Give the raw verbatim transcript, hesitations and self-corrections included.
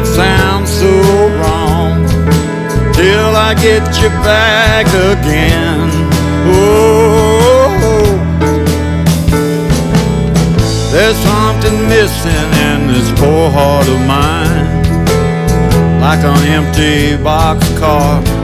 it sounds so wrong till I get you back again. Oh, there's something missing in this poor heart of mine, like an empty boxcar